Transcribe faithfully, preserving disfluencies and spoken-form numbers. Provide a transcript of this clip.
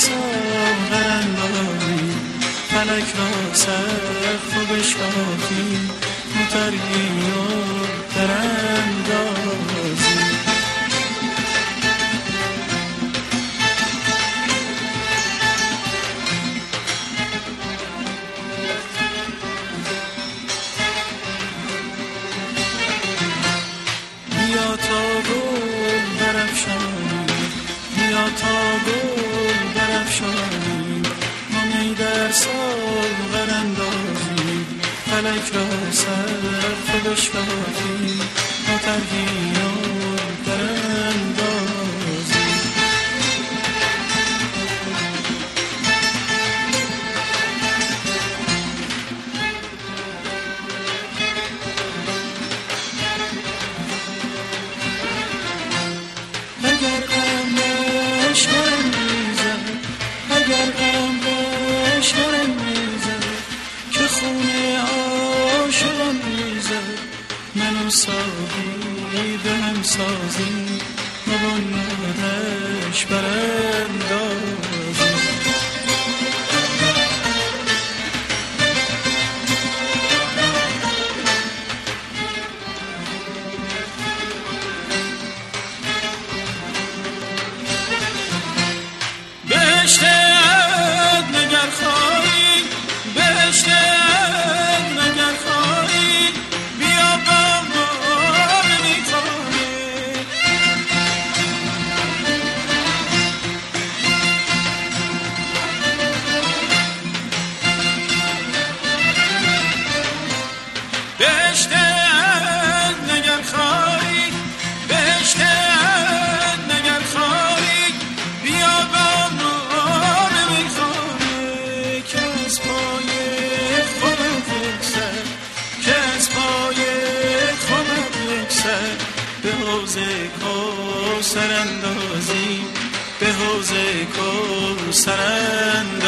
ساغر اندازی، فلک را سقف و بشکافی، مترهی و دراندازی. بیا تا گل برافشانی، بیا تا گل برافشانی، ما می در ساغر اندازی، فلک را سقف بشکافی، ما ترهی و دراندازی. اگر غم بشکرم میزد، اگر غم بشکرم میزد، که خون عاشقم میزد، منو ساقی به هم سازی، مبانادش براندازی. بهشت نگر خواهی، بهشت نگر خواهی، بیا با ما میخواهی. بهشت نگر خواهی، بهشت نگر خواهی، بیا با به حوض کوثر اندازی، به حوض کوثر اندازی.